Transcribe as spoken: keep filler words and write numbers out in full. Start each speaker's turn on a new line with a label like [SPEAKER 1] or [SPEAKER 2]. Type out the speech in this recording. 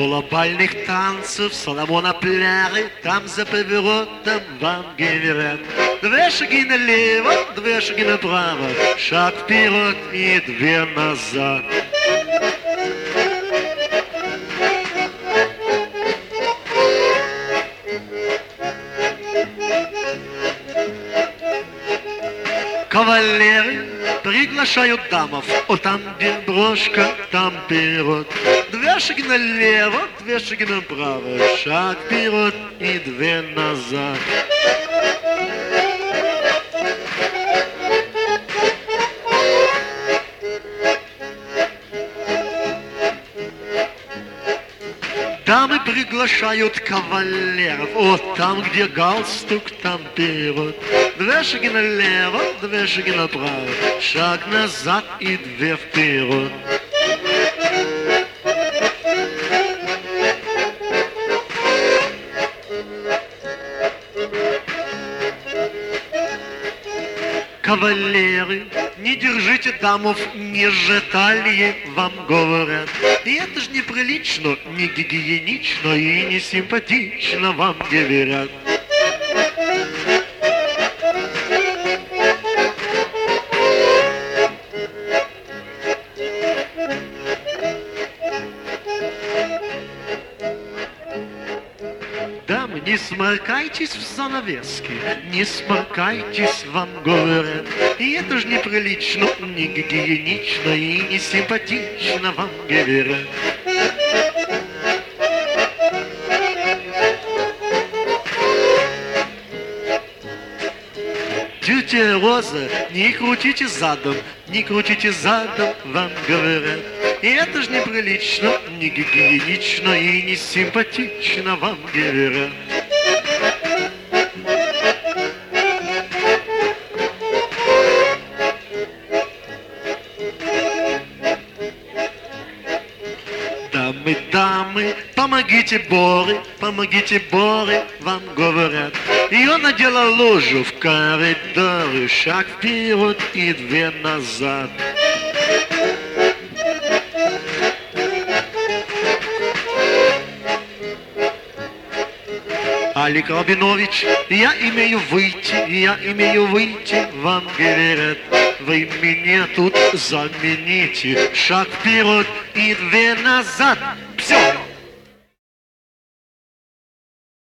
[SPEAKER 1] Школа бальных танцев, Соломона Пляры, там за поворотом вам говорят. Две шаги налево, две шаги направо, шаг вперед и две назад. Кавалеры приглашают дамов, о, там, где брошка, там вперед. Две шаги налево, две шаги направо, шаг вперед и две назад. Дамы приглашают кавалеров, о, там, где галстук, там вперед. Две шаги налево, две шаги направо, шаг назад и две вперед. Кавалеры, не держите дамов ниже талии, вам говорят. И это ж неприлично, не гигиенично и не симпатично, вам говорят. Дамы, не сморкайтесь в занавески, не сморкайтесь, вам говорят. И это ж неприлично, не гигиенично и не симпатично, вам говорят. Тетя Роза, не крутите задом, не крутите задом, вам говорят. И это ж неприлично, не гигиенично и не симпатично, вам говорят. Дамы, дамы, помогите Боре, помогите Боре, вам говорят. Ее надела лужу в коридоре, шаг вперед и две назад. Алик Рабинович, я имею выйти, я имею выйти, вам говорят. Вы меня тут замените, шаг вперед и две назад. Все.